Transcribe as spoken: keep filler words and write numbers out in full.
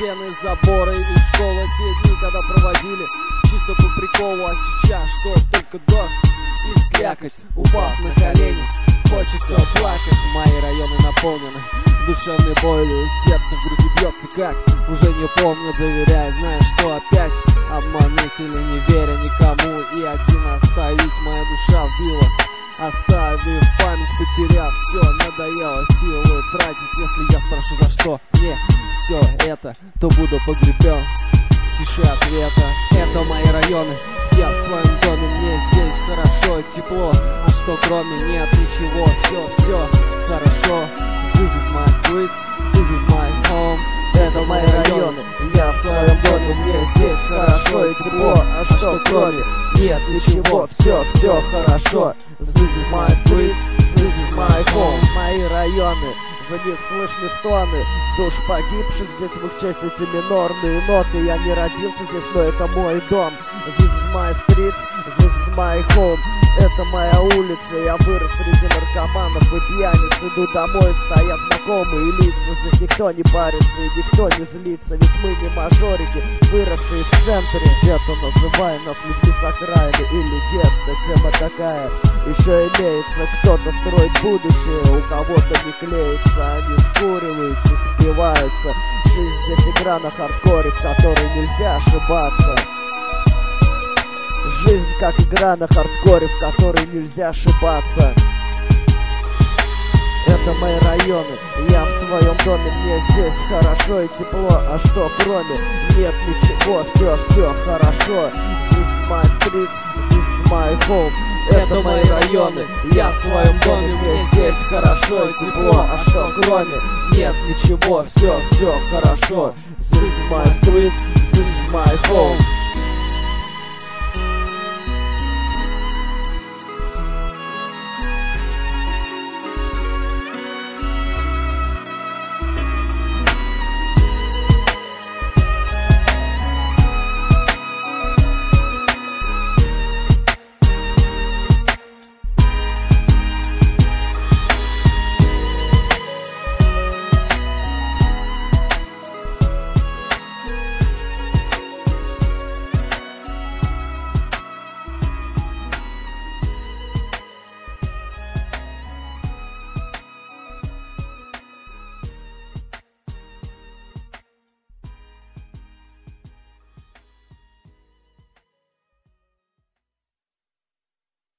стены, заборы и школа. Те дни, когда проводили чисто по приколу. А сейчас что, только дождь и слякоть. Упав на колени, хочется плакать. Мои районы наполнены душевной болью, сердце в груди бьется как уже не помню, доверяя, зная, что опять обмануть или не веря никому. И один остаюсь, моя душа вбила, оставив память, потеряв все. Надоело силы тратить, если я спрошу, за что мне все это, то буду погребен в тиши ответа. Это мои районы, я в своем доме, мне здесь хорошо и тепло. А что кроме, нет ничего, все, все хорошо. This is my streets, this is my home. Это мои районы, я в своем доме, мне здесь хорошо и тепло. А что кроме, нет ничего, все, все хорошо. This is my streets, this is my home. Мои районы, в них слышны стоны душ погибших, здесь в их честь эти минорные ноты. Я не родился здесь, но это мой дом. This is my streets, this is my home. Это моя улица, я вырос среди наркоманов и пьяниц. Иду домой, стоят знакомые лица. Здесь никто не парится и никто не злится, ведь мы не мажорики, выросшие в центре. Где-то называй нас людьми с окраины или гетто. Тема такая еще имеется. Кто-то строит будущее, у кого-то не клеится. Они скуриваются, спиваются. Жизнь здесь игра на хардкоре, в которой нельзя ошибаться. Жизнь как игра на хардкоре, в которой нельзя ошибаться. Это мои районы, я в своем доме, мне здесь хорошо и тепло. А что кроме, нет ничего, все, все хорошо. This is my streets, this is my home. Это мои районы, я в своем доме, мне здесь хорошо и тепло. А что кроме, нет ничего, все, все хорошо. This is my streets, this is my home.